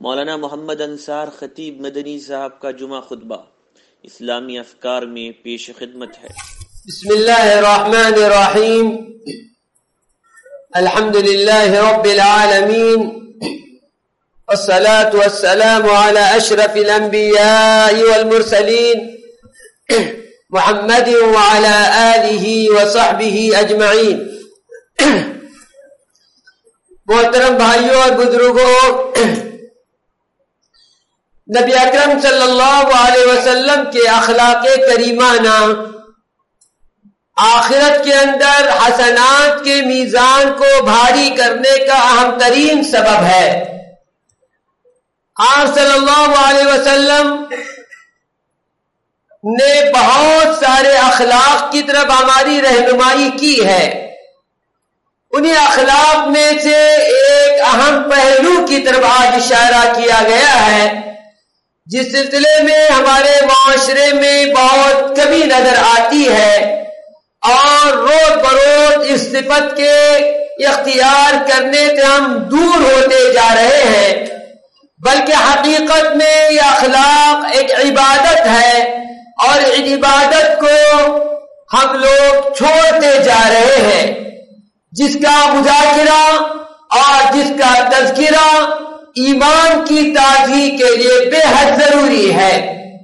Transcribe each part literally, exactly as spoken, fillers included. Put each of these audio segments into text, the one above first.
مولانا محمد انصار خطیب مدنی صاحب کا جمعہ خطبہ اسلامی افکار میں پیش خدمت ہے۔ بسم اللہ الرحمن الرحیم، الحمد للہ رب العالمین، والصلاة والسلام على اشرف الانبیاء والمرسلین محمد وعلى آلہ وصحبہ اجمعین۔ محترم بھائیوں اور بزرگوں، نبی اکرم صلی اللہ علیہ وسلم کے اخلاق کریمانہ آخرت کے اندر حسنات کے میزان کو بھاری کرنے کا اہم ترین سبب ہے۔ آپ صلی اللہ علیہ وسلم نے بہت سارے اخلاق کی طرف ہماری رہنمائی کی ہے۔ انہیں اخلاق میں سے ایک اہم پہلو کی طرف آج اشارہ کیا گیا ہے، جس سلسلے میں ہمارے معاشرے میں بہت کمی نظر آتی ہے اور روز بروز اس صفت کے اختیار کرنے سے ہم دور ہوتے جا رہے ہیں، بلکہ حقیقت میں یہ اخلاق ایک عبادت ہے اور اس عبادت کو ہم لوگ چھوڑتے جا رہے ہیں، جس کا مذاکرہ اور جس کا تذکرہ ایمان کی تازگی کے لیے بے حد ضروری ہے۔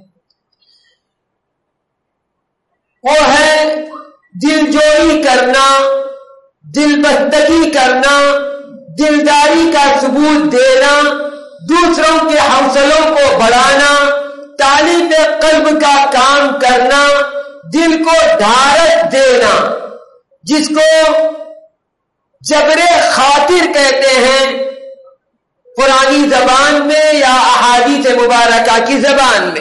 وہ ہے دل جوئی کرنا، دل بستگی کرنا، دلداری کا ثبوت دینا، دوسروں کے حوصلوں کو بڑھانا، تعلیم قلب کا کام کرنا، دل کو ڈھارس دینا، جس کو جبر خاطر کہتے ہیں قرآنی زبان میں یا احادیث مبارکہ کی زبان میں۔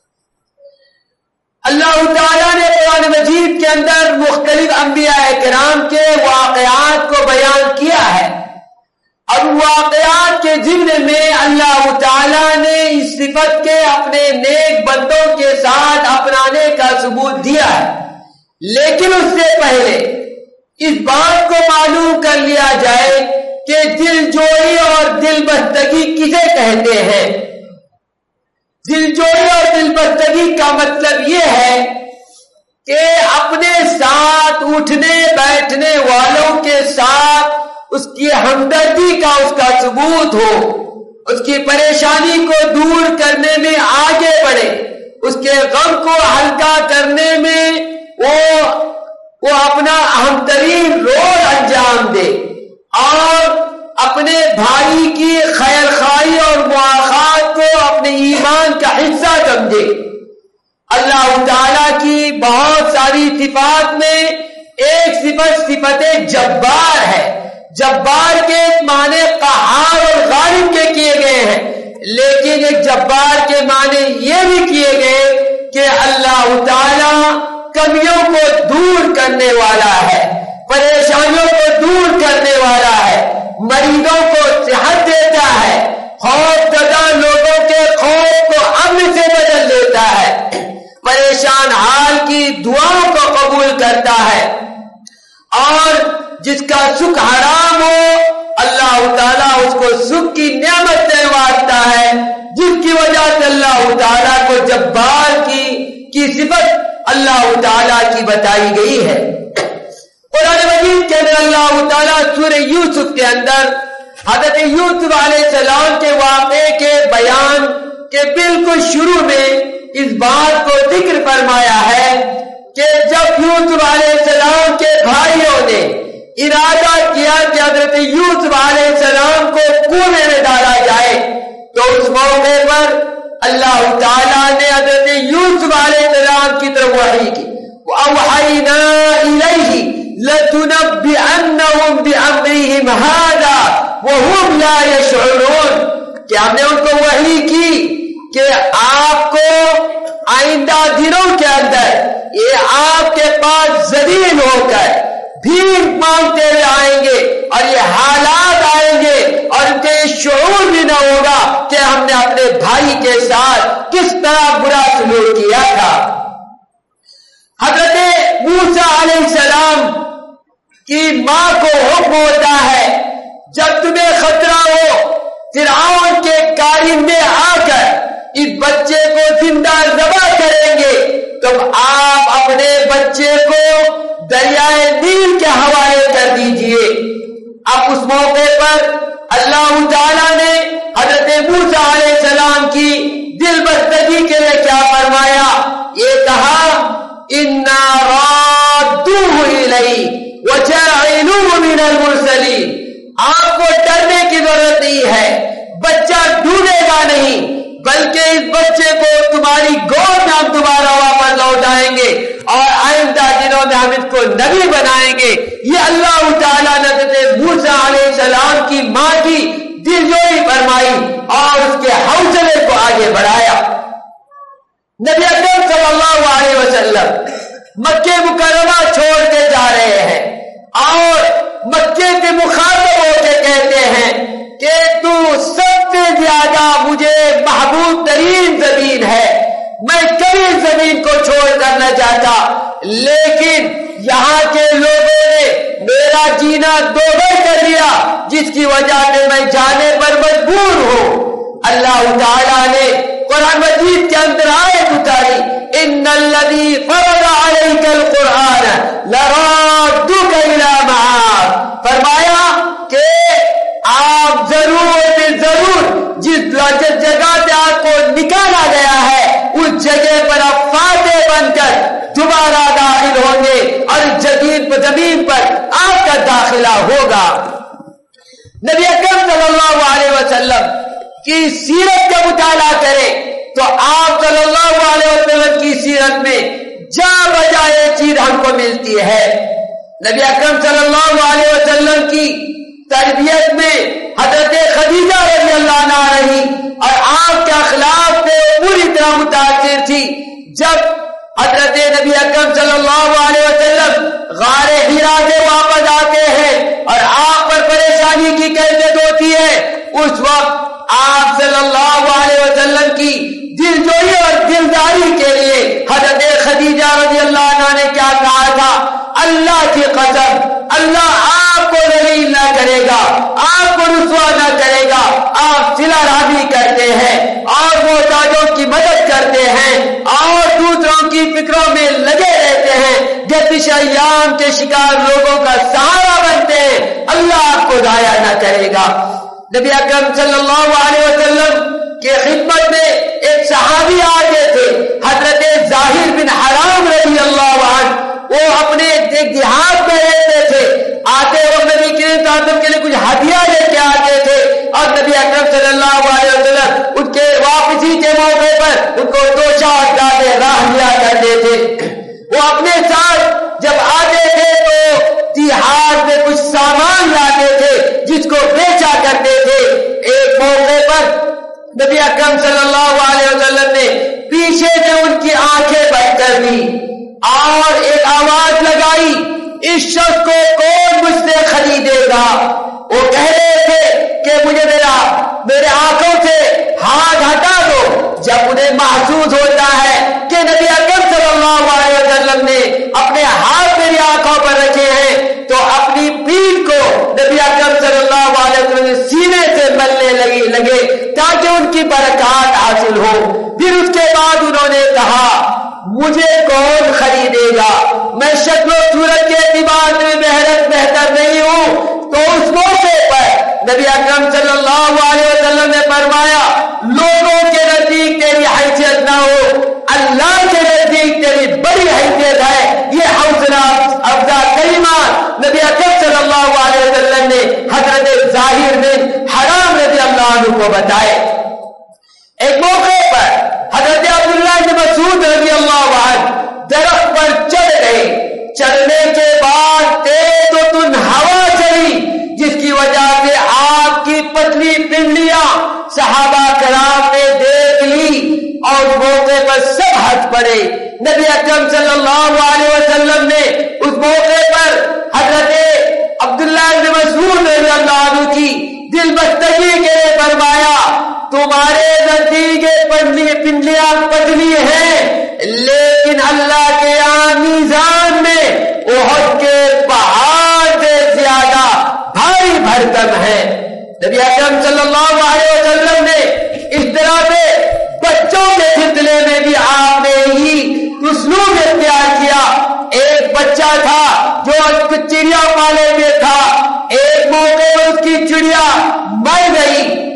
اللہ تعالیٰ نے قرآن مجید کے اندر مختلف انبیاء کرام کے واقعات کو بیان کیا ہے، اور واقعات کے ضمن میں اللہ تعالیٰ نے اس صفت کے اپنے نیک بندوں کے ساتھ اپنانے کا ثبوت دیا ہے۔ لیکن اس سے پہلے اس بات کو معلوم کر لیا جائے کہ دل جوئی اور دل بستگی کسے کہتے ہیں۔ دل جوئی اور دل بستگی کا مطلب یہ ہے کہ اپنے ساتھ اٹھنے بیٹھنے والوں کے ساتھ اس کی ہمدردی کا اس کا ثبوت ہو، اس کی پریشانی کو دور کرنے میں آگے بڑھے، اس کے غم کو ہلکا کرنے میں وہ وہ اپنا اہم ترین رول انجام دے اور اپنے بھائی کی خیر خواہی اور مواخات کو اپنے ایمان کا حصہ سمجھے۔ اللہ تعالیٰ کی بہت ساری صفات میں ایک صفت صفت جبار ہے۔ جبار کے معنی قہار اور غالب کے کیے گئے ہیں، لیکن ایک جبار کے معنی یہ بھی کیے گئے کہ اللہ تعالیٰ کمیوں کو دور کرنے والا ہے، پریشانیوں کو دور کرنے والا ہے، مریضوں کو صحت دیتا ہے، خوف زدہ لوگوں کے خوف کو امن سے بدل دیتا ہے، پریشان حال کی دعاؤں کو قبول کرتا ہے، اور جس کا سکھ حرام ہو اللہ تعالیٰ اس کو سکھ کی نعمت سے نوازتا ہے، جس کی وجہ سے اللہ تعالیٰ کو جبار کی کی صفت اللہ تعالیٰ کی بتائی گئی ہے۔ قرآن مجید کے اندر اللہ تعالیٰ سورہ یوسف کے اندر حضرت یوسف علیہ السلام کے واقعے کے بیان کے بالکل شروع میں اس بات کو ذکر فرمایا ہے کہ جب یوسف علیہ السلام کے بھائیوں نے ارادہ کیا کہ حضرت یوسف علیہ السلام کو کنویں میں ڈالا جائے، تو اس موقع پر اللہ تعالیٰ نے حضرت یوسف علیہ السلام کی طرف وحی کی، وَأَوْحَيْنَا إِلَيْهِ لَتُنَبِّئَنَّهُمْ بِأَمْرِهِمْ هَذَا وَهُمْ لَا يَشْعُرُونَ، کہ ہم نے ان کو وحی کی کہ آپ کو آئندہ دنوں کے اندر یہ آپ کے پاس ذلیل ہو کر بھیک مانگتے ہوئے آئیں گے، اور یہ حالات آئیں گے اور ان کے شعور بھی نہ ہوگا کہ ہم نے اپنے بھائی کے ساتھ کس طرح برا سلوک کیا تھا۔ حضرت موسیٰ علیہ السلام کی ماں کو حکم ہوتا ہے جب تمہیں خطرہ ہو فرعون کے کارندے آ کر اس بچے کو زندہ ذبح کریں گے تو آپ اپنے بچے کو دریائے نیل کے حوالے کر دیجئے۔ اب اس موقع پر اللہ تعالیٰ نے حضرت موسیٰ علیہ السلام کی دل بستگی کے لیے کیا فرمایا؟ یہ کہا اِنَّا رَادُّوهُ إِلَيْكَ وَجَاعِلُوهُ مِنَ الْمُرْسَلِينَ۔ آپ کو ڈرنے کی ضرورت نہیں ہے، بچہ ڈوبے گا نہیں، بلکہ اس بچے کو تمہاری گود میں ہم دوبارہ واپس لوٹائیں گے اور آئندہ دنوں میں ہم اس کو نبی بنائیں گے۔ یہ اللہ تعالیٰ نے حضرت موسیٰ علیہ السلام کی ماں کی دلجوئی فرمائی اور اس کے حوصلے کو آگے بڑھایا۔ نبی اکرم صلی اللہ علیہ وسلم مکہ مکرمہ چھوڑ کے جا رہے ہیں اور مکے کے مخاطب ہو کے کہتے ہیں کہ تو سب سے زیادہ مجھے محبوب ترین زمین ہے، میں کبھی زمین کو چھوڑ کر نہ جاتا، لیکن یہاں کے لوگوں نے میرا جینا دوبر کر دیا جس کی وجہ سے میں جانے پر مجبور ہوں۔ اللہ تعالیٰ نے قرآن مجید کے اندر آیت اتاری ان الذی فرض علیک القرآن لرادک الی معاد، فرمایا کہ آپ ضرور ضرور جس جگہ سے آپ کو نکالا گیا ہے اس جگہ پر آپ فاتح بن کر دوبارہ داخل ہوں گے اور جدید زمین پر آپ کا داخلہ ہوگا۔ نبی اکرم صلی اللہ علیہ وسلم کی سیرت کا مطالعہ کریں تو آپ صلی اللہ علیہ وسلم کی سیرت میں جا بجا یہ چیز ہم کو ملتی ہے۔ نبی اکرم صلی اللہ علیہ وسلم کی تربیت میں حضرت خدیجہ رضی اللہ عنہا رہی اور آپ کے اخلاق سے پوری طرح متاثر تھی۔ جب حضرت نبی اکرم صلی اللہ علیہ وسلم غار حرا سے واپس آتے ہیں اور آپ پر پریشانی کی کیفیت ہوتی ہے، اس وقت آپ صلی اللہ علیہ وسلم کی دلجوئی اور دلداری کے لیے حضرت خدیجہ رضی اللہ عنہا نے کیا کہا تھا؟ اللہ کی قسم اللہ آپ کو ذلیل نہ کرے گا، آپ کو رسوا نہ کرے گا، آپ صلہ رحمی کرتے ہیں اور محتاجوں کی مدد کرتے ہیں اور دوسروں کی فکروں میں لگے رہتے ہیں، گردش ایام کے شکار لوگوں کا سہارا بنتے ہیں، اللہ آپ کو ضائع نہ کرے گا۔ نبی اکرم صلی اللہ علیہ وسلم کی خدمت میں ایک صحابی آگے تھے حضرت ظاہر بن حرام رضی اللہ عنہ، وہ اپنے ایک دیہات میں رہتے تھے، آتے وقت نبی کریم صلی اللہ علیہ وسلم کے لیے کچھ ہدیہ لے کے آتے تھے اور نبی اکرم صلی اللہ علیہ وسلم ان کے واپسی کے موقع پر ان کو دو چار گاڑے راہ لیا کرتے تھے۔ وہ اپنے ساتھ جب آتے تھے تو دیہات میں کچھ سامان لاتے تھے جس کو بیچا کرتے تھے۔ ایک موقع پر نبی اکرم صلی اللہ علیہ وسلم نے پیچھے سے ان کی آنکھیں بند کر دی اور ایک آواز لگائی، اس شخص کو کون مجھ سے خریدے گا؟ وہ کہہ رہے تھے کہ مجھے میرا میرے آنکھوں سے ہاتھ ہٹا دو۔ جب انہیں محسوس ہوتا ہے کہ نبی اکرم صلی اللہ علیہ وسلم نے اپنے ہاتھ میری آنکھوں پر رکھے ہیں تو اپنی پیٹھ کو نبی اکرم صلی اللہ علیہ وسلم سینے سے ملنے لگی لگے تاکہ ان کی برکات حاصل ہو۔ پھر اس کے بعد انہوں نے کہا مجھے کون خریدے گا؟ میں شکل و صورت کے اعتبار میں بہتر بہتر نہیں ہوں۔ تو اس موقع پر نبی اکرم صلی اللہ علیہ وسلم نے فرمایا لوگوں کے نزدیک تیری حیثیت نہ ہو، اللہ کے نزدیک تیری بڑی حیثیت ہے۔ یہ حوصلہ افزا کلمات نبی اکرم صلی اللہ علیہ وسلم نے حضرت ظاہر بن حرام رضی اللہ عنہ کو بتائے۔ ایک موقع پر حضرت عبداللہ بن مسعود رضی اللہ عنہ درخت پر چڑھ گئے، چڑھنے کے بعد تیز و تند ہوا چلی جس کی وجہ سے آپ کی پتلی پنڈلیاں صحابہ کرام نے دیکھ لی اور موقع پر سب ہنس پڑے۔ نبی اکرم صلی اللہ علیہ وسلم نے اس موقع پر حضرت عبداللہ بن مسعود رضی اللہ عنہ کی دل بستگی کے لیے فرمایا تمہارے نزدیک پنڈلیاں پتلی ہیں لیکن اللہ کے یہاں میزان میں احد کے پہاڑ سے زیادہ بھاری بھرکم ہے۔ نبی اکرم صلی اللہ علیہ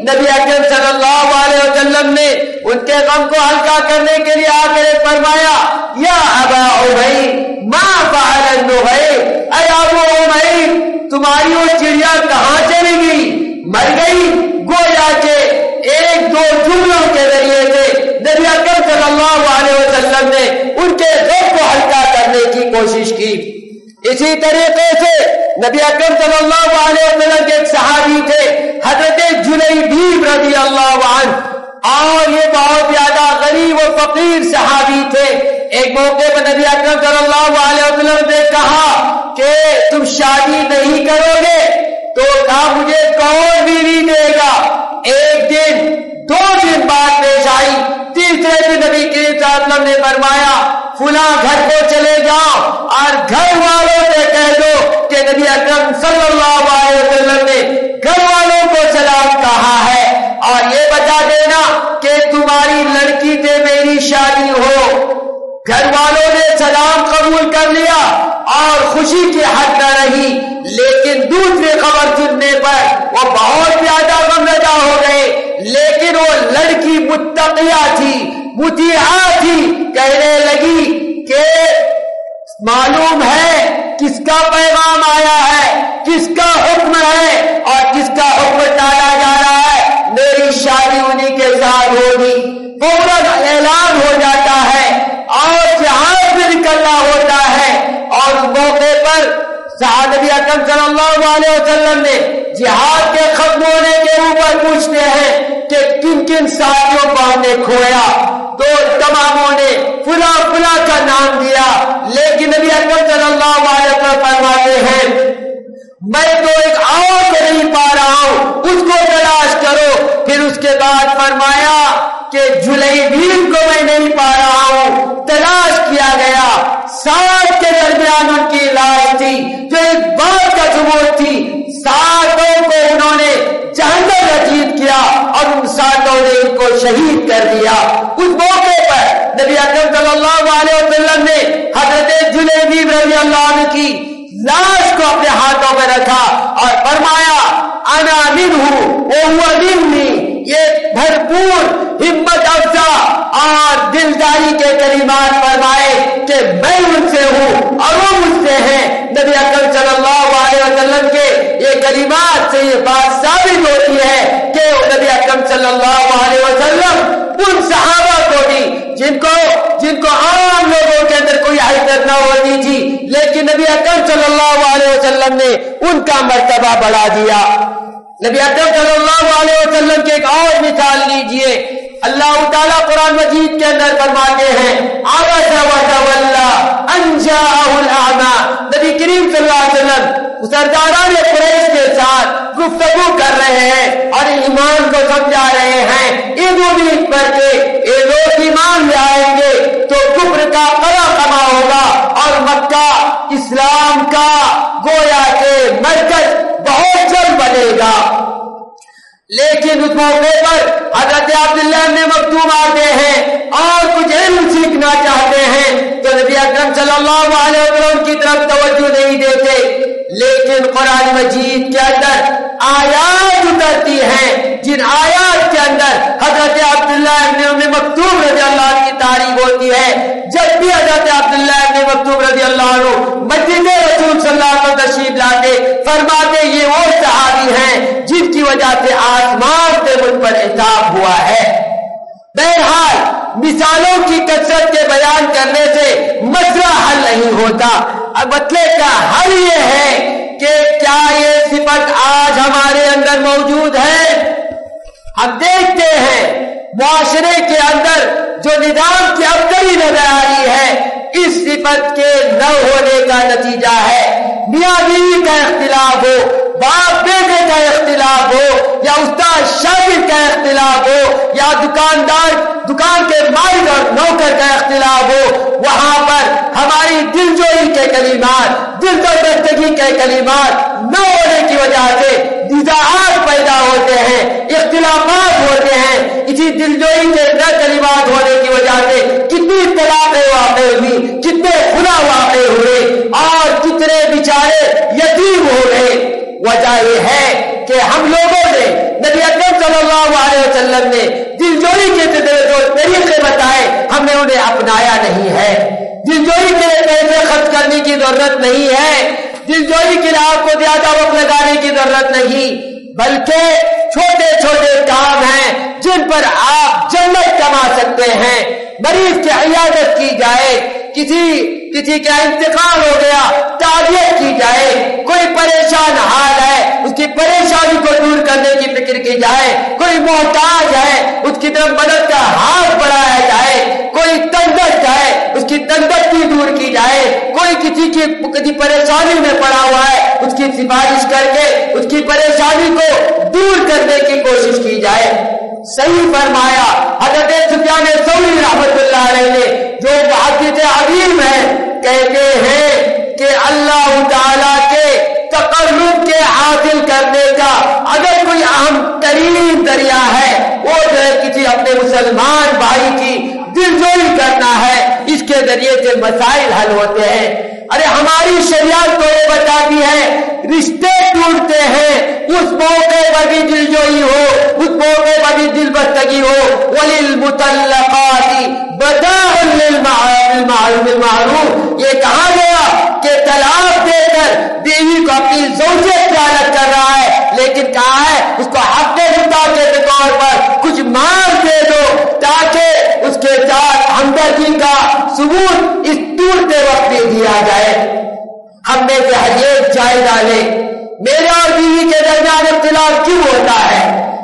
نبی اکرم صلی اللہ علیہ وسلم نے ان کے غم کو ہلکا کرنے کے لیے آ کر فرمایا یا ابا عمیر ما فعل النغیر، اے ابو عمیر تمہاری وہ چڑیا کہاں چلی گئی؟ مر گئی؟ گویا کہ ایک دو جملوں کے ذریعے سے نبی اکرم صلی اللہ علیہ وسلم نے ان کے غم کو ہلکا کرنے کی کوشش کی۔ اسی طریقے سے نبی اکرم صلی اللہ علیہ وسلم کے ایک صحابی تھے حضرت جلیبیب رضی اللہ عنہ، اور یہ بہت زیادہ غریب و فقیر صحابی تھے۔ ایک موقع پر نبی اکرم صلی اللہ علیہ وسلم نے کہا کہ تم شادی نہیں کرو گے تو کہا مجھے کون بیوی دے گا؟ ایک دن دو دن بعد پیش آئی، تیسرے دن نبی کریم صلی اللہ علیہ وسلم نے فرمایا فلاں گھر کو چلے جاؤ اور گھر والوں سے کہہ دو کہ نبی اکرم صلی اللہ علیہ وسلم نے گھر والوں کو سلام کہا ہے، اور یہ بتا دینا کہ تمہاری لڑکی سے میری شادی ہو۔ گھر والوں نے سلام قبول کر لیا اور خوشی کی حد نہ رہی، لیکن دوسری خبر سننے پر وہ بہت زیادہ غمزدہ ہو گئے۔ لیکن وہ لڑکی متقیہ تھی، مطیعہ تھی، کہنے لگی کہ معلوم ہے کس کا پیغام آیا ہے، کس کا حکم ہے اور کس کا حکم ٹالا جا رہا ہے، میری شادی انہی کے ساتھ ہوگی۔ فوراً اعلان ہو جاتا ہے اور جہاد میں نکلنا ہوتا ہے، اور اس موقع پر نبی اکرم صلی اللہ علیہ وسلم نے جہاد کے ختم ہونے کے اوپر پوچھتے ہیں کہ کن کن ساتھیوں کو ہم نے کھویا، تو تماموں نے فلاں فلاں کا نام دیا، لیکن نبی اکرم صلی اللہ علیہ وسلم فرماتے ہیں میں تو ایک اور کو نہیں پا رہا ہوں، اس کو تلاش کرو۔ پھر اس کے بعد فرمایا کہ جلیبیب کو میں نہیں پا رہا ہوں، تلاش کیا گیا، سات کے درمیان ان کی لاش تھی، جو ایک بات کا ثبوت تھی، ساتوں کو انہوں نے جہنم رسید کیا اور ان ساتوں نے ان کو شہید کر دیا۔ اس موقع پر نبی اکرم صلی اللہ علیہ وسلم نے حضرت جلیبیب رضی اللہ عنہ کی لاش کو اپنے ہاتھوں میں رکھا اور فرمایا انا منہ وہو منی، یہ بھرپور ہمت افزا اور دلداری کے کلمات فرمائے کہ میں ان سے ہوں اور وہ مجھ سے ہیں۔ نبی اکرم صلی اللہ علیہ وسلم کے یہ کلمات سے یہ بات ثابت ہوتی ہے کہ نبی اکرم صلی اللہ علیہ وسلم ان صحابہ کو بھی جن کو جن کو عام لوگوں کے اندر کوئی حیثیت نہ ہوتی تھی، لیکن نبی اکرم صلی اللہ علیہ وسلم نے ان کا مرتبہ بڑھا دیا۔ نبی اکرم صلی اللہ علیہ وسلم کی ایک اور مثال لیجئے، اللہ تعالیٰ قرآن مجید کے اندر فرماتے ہیں عبس وتولی ان جاءہ الاعمی، نبی کریم صلی اللہ علیہ وسلم سرداران قریش کے ساتھ گفتگو کر رہے ہیں اور ایمان کو سمجھا رہے ہیں، اس امید پر کہ یہ لوگ ایمان لے آئیں گے تو کفر کا قلع کما ہوگا اور مکہ اسلام کا گویا کے مرکز بہت جلد بنے گا۔ لیکن اس موقع پر حضرت عبداللہ ابن مکتوم آتے ہیں اور کچھ علم سیکھنا چاہتے ہیں، تو نبی اکرم صلی اللہ علیہ وسلم کی طرف توجہ نہیں دیتے، لیکن قرآن مجید کے اندر آیات اترتی ہیں جن آیات کے اندر حضرت عبداللہ ابن مکتوم رضی اللہ عنہ کی تعریف ہوتی ہے۔ جب بھی حضرت عبداللہ ابن مکتوم رضی اللہ عنہ مسجد رسول صلی اللہ علیہ وسلم تشریف لاتے، فرماتے یہ وہ صحابی ہیں جن کی وجہ سے آسمان سے مجھ پر عتاب ہوا ہے۔ بہرحال مثالوں کی کثرت کے بیان کرنے سے مسئلہ حل نہیں ہوتا، مسئلے کا حل یہ ہے کہ کیا یہ صفت آج ہمارے اندر موجود ہے؟ ہم دیکھتے ہیں معاشرے کے اندر جو نظام کی ابتری نظر آ رہی ہے، اس صفت کے نہ ہونے کا نتیجہ ہے میاں بیوی کا اختلاف ہو، باپ بیٹے کا اختلاف ہو، یا استاد شاگرد کا اختلاف ہو، یا دکاندار دکان کے مالک اور نوکر کا اختلاف ہو، وہاں پر ہماری دلجوئی کے کلمات، دل دردگی کے کلمات نہ ہونے کی وجہ سے نزاعات پیدا ہوتے ہیں، اختلافات ہوتے ہیں۔ اسی دلجوئی کے نہ کلمات ہونے کی وجہ سے کتنی طلاقیں واقع ہوئی، کتنے خلا واقع ہوئے اور کتنے بیچارے یتیم ہو گئے۔ وجہ یہ ہے کہ ہم لوگوں نے نبی اکرم صلی اللہ وسلم نے دلجوئی کے جو طریقے بتائے ہم نے انہیں اپنایا نہیں ہے. دلجوئی کے لیے پیسے خرچ کرنے کی ضرورت نہیں ہے, دلجوئی کے لیے آپ کو زیادہ وقت لگانے کی ضرورت نہیں, بلکہ چھوٹے چھوٹے کام ہیں جن پر آپ جنت کما سکتے ہیں. مریض کی عیادت کی جائے, کسی کسی کا انتقال ہو گیا تعزیت کی جائے, کوئی پریشان حال ہے اس کی پریشانی کو دور کرنے کی فکر کی جائے, کوئی محتاج ہے اس کی طرف مدد کا ہاتھ بڑھایا جائے, کوئی تندرست ہے اس کی تندرستی دور کی جائے, کوئی کسی کی کسی پریشانی میں پڑا ہوا ہے اس کی سفارش کر کے اس کی پریشانی کو دور کرنے کی کوشش کی جائے. صحیح فرمایا حضرت سفیان ثوری رحمۃ اللہ علیہ نے, جو محدث عظیم ہے, کہتے ہیں کہ اللہ تعالی کے تقرب کے حاصل کرنے کا اگر کوئی اہم ترین ذریعہ ہے وہ جو ہے کسی اپنے مسلمان بھائی کی دلجوئی کرنا ہے, اس کے ذریعے سے مسائل حل ہوتے ہیں. ارے ہماری شریعت تو یہ بتاتی ہے رشتے ٹوٹتے ہیں اس موقع پر بھی دلجوئی ہو, اس موقع پر بھی دل بستگی ہو. وَلِلْمُطَلَّقَاتِ بَدَاءٌ بِالْمَعْرُوفِ, یہ کہا گیا کہ طلاق دے کر بیوی کو اپنی زوجیت سے الگ کر رہا ہے, لیکن کہا ہے اس کو حق خدا کے طور پر کچھ مال دے دو تاکہ اس کے ساتھ ہمدردی کا ثبوت اس ٹوٹتے وقت بھی دیا جائے. ہم میں سے ہر ایک جائزہ لے, میرے اور بیوی کے درمیان اختلاف کیوں ہوتا ہے؟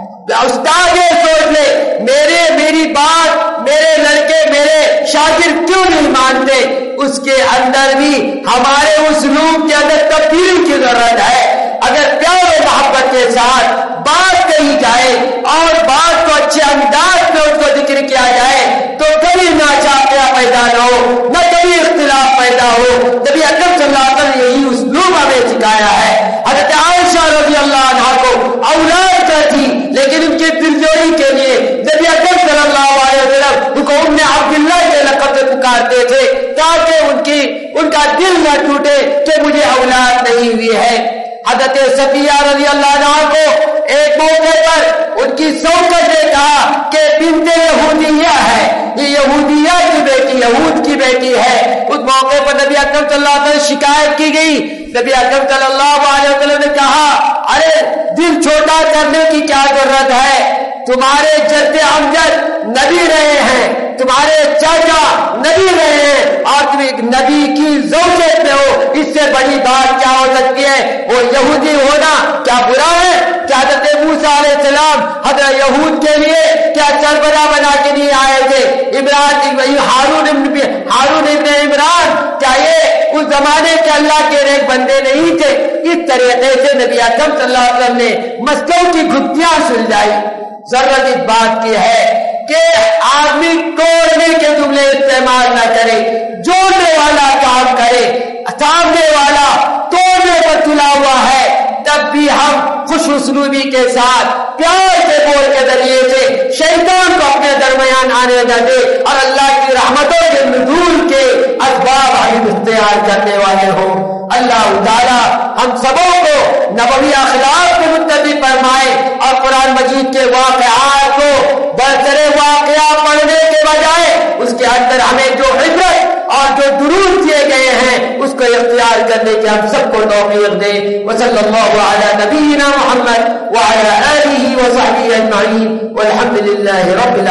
استاد یہ سوچ لے, میرے میری بات میرے لڑکے میرے شاگرد کیوں نہیں مانتے, اس کے اندر بھی ہمارے اسلوب کے اندر تبدیلی کی ضرورت ہے. اگر پیار و محبت کے ساتھ بات کہی جائے اور بات کو اچھے انداز میں اس کو ذکر کیا جائے تو کبھی نہ چاپیاں پیدا نہ ہو, نہ کبھی اختلاف پیدا ہو. نبی اکرم صلی اللہ علیہ وسلم نے یہی اسلوب ہمیں سکھایا ہے. حضرت عائشہ رضی اللہ عنہا کو اولاد کا تھی لیکن ان کی دلجوئی کے لیے نبی اکرم صلی اللہ علیہ وسلم ان کو ام عبداللہ کے لقب سے پکارتے تھے تاکہ ان کی ان کا دل نہ ٹوٹے کہ مجھے اولاد نہیں ہوئی ہے. حضرت صفیہ رضی اللہ عنہا کو ایک موقع پر ان کی شوکت نے کہا کہ بنت یہودیہ ہے, یہ یہودیہ کی بیٹی یہود کی بیٹی ہے. اس موقع پر نبی اکرم صلی اللہ علیہ وسلم شکایت کی گئی. نبی اکرم صلی اللہ علیہ وسلم نے کہا ارے دل چھوٹا کرنے کی کیا ضرورت ہے, تمہارے جد امجد نبی رہے ہیں, تمہارے چاچا نبی رہے ہیں اور تم ایک نبی کی زوجت میں ہو, اس سے بڑی بات کیا ہو سکتی ہے؟ وہ یہودی ہونا کیا برا ہے؟ کیا حضرت موسیٰ علیہ السلام حضرت یہود کے لیے کیا سربراہ بنا کے نہیں آئے تھے؟ عمران ہارون ہارون ابن عمران کیا یہ اس زمانے کے اللہ کے نیک بندے نہیں تھے؟ اس طریقے سے نبی اکرم صلی اللہ علیہ وسلم نے مسکوں کی گھٹیاں سلجھائی. ضرورت اس بات کی ہے کہ آدمی توڑنے کے جملے استعمال نہ کرے, جوڑنے والا کام کرے. سامنے والا توڑنے پر تلا ہوا ہے تب بھی ہم خوش اسلوبی کے ساتھ پیار سے بول کے ذریعے سے شیطان کو اپنے درمیان آنے نہ دے اور اللہ کی رحمتوں کے نزول کے اسباب ہم اختیار کرنے والے ہوں. اللہ تعالیٰ ہم سبوں کو نبوی اخلاق کو متبع فرمائے اور قرآن مجید کے واقعات کو برسر واقعہ پڑھنے کے بجائے اس کے اندر ہمیں جو عبرت اور جو دروس دیے گئے ہیں اس کو اختیار کرنے کے ہم سب کو توفیق دے. وصلی اللہ علی نبینا محمد وعلی آلہ وصحبہ اجمعین والحمد للہ رب العالمین.